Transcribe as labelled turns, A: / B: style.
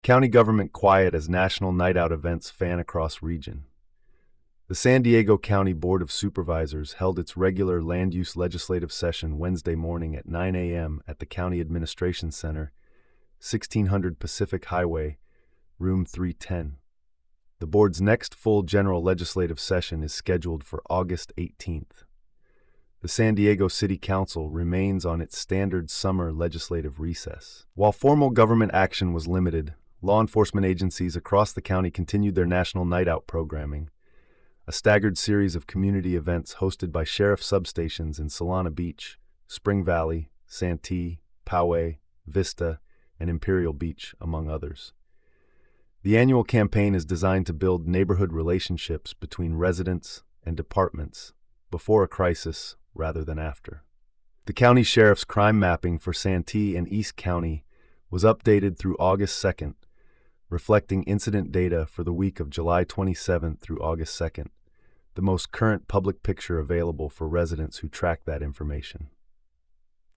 A: County government quiet as national night out events fan across region. The San Diego County Board of Supervisors held its regular land use legislative session Wednesday morning at 9 a.m. at the County Administration Center, 1600 Pacific Highway, Room 310. The board's next full general legislative session is scheduled for August 18th. The San Diego City Council remains on its standard summer legislative recess. While formal government action was limited, law enforcement agencies across the county continued their National Night Out programming, a staggered series of community events hosted by sheriff substations in Solana Beach, Spring Valley, Santee, Poway, Vista, and Imperial Beach, among others. The annual campaign is designed to build neighborhood relationships between residents and departments before a crisis rather than after. The county sheriff's crime mapping for Santee and East County was updated through August 2nd, reflecting incident data for the week of July 27th through August 2nd, the most current public picture available for residents who track that information.